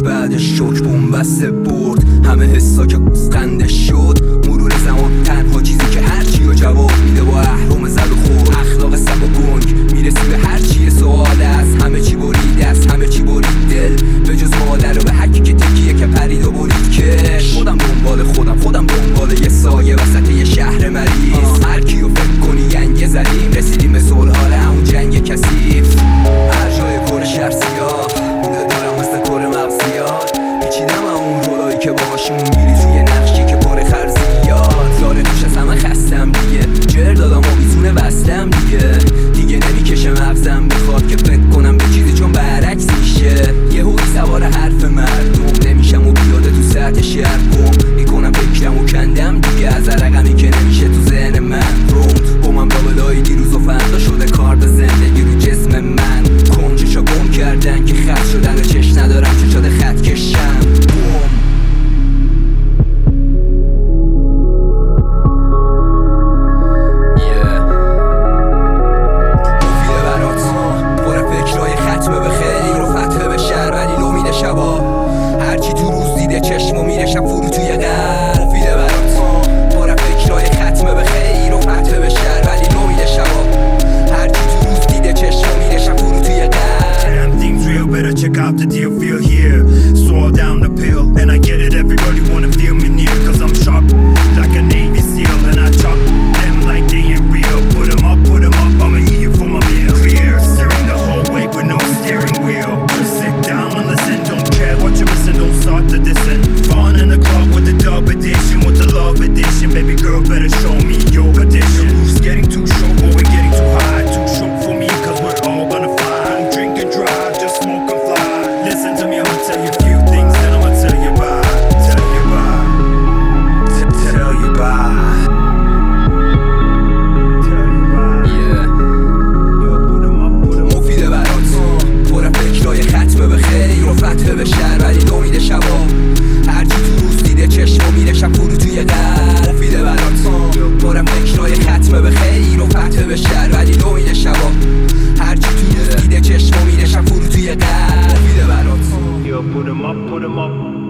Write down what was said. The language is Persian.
بعد شوک بومبسته برد همه حسا که قسقنده شد. مرور زمان تنها چیزی که هرچی رو جواب میده با اهرام زد و خورد. اخلاق سب و گنگ میرسی به هرچی سوال است. همه چی برید است، همه چی برید دل به جز مادر و به حکی که تکیه که پرید و برید کش. خودم دنبال خودم دنبال یه سایه وسط یه شهر مریض. هر کیو فکر کنی ینگه زدیم رسیدیم به صلح حال همون جنگ کثیف. هر جای کور شهر سیاه بوده دارم مثل کور مغزیات. پیچیدم اون رولایی که باشون میری توی نقشی که پر خرزیات. زاره توش از همه خستم دیگه، جر دادم و بیتونه بستم دیگه نمیکشه مغزم بخواد که فکر کنم به چیزی چون برعکس میشه. یه هوی سوار حرف مردم نمیشم و بیاده تو سطح شهر گم میکنم فکرم و کندم دیگه از رقمی که نمیشه تو ذهن من روند. گمم لابلای دیروز و فردا شده کارد زندگی رو جسم من. کنجشو گم کردن که خط شدن و چش ندارم چه شده خط کشم. هرچی تو روز دیده چشمو میره شب فرو توی قلب. مفیده برات پر فکرای ختمه به خیر و فتح به شر ولی نومیده شبا. هرچی تو روز دیده چشمو میره شب فرو توی قلب. Damn things real, better check out the deal, feel here. Swallow down the pill, and I get it, everybody wanna feel me near. Cause I'm sharp like a Navy SEAL, and I chop them like they ain't real. Put 'em up, I'ma eat you for my meal. Clear, steering the whole way with no steering wheel. Just sit down and listen, don't care what you're missing, don't start to listen. Fun in the club with the dub edition, with the love edition. Baby girl, better show me your addition. Who's getting too short, or we're getting too high? Too short for me, cause we're all gonna fly. Don't drink and drive, just smoke and fly. Listen to me, I'ma tell you a few things, then I'ma tell you bye. Tell you bye. Tell you bye. مفیده برات پر فکرای ختمه به خیر و فتح به شر ولی نومیده شبا. هرچی تو روز دیده چشمو میره شب فرو توی قلب. مفیده برات پر فکرای ختمه به خیر و فتح به شر ولی نومیده شبا. هرچی تو روز دیده چشمو میره شب فرو توی قلب. مفیده برات Yo, put 'em up, put 'em up.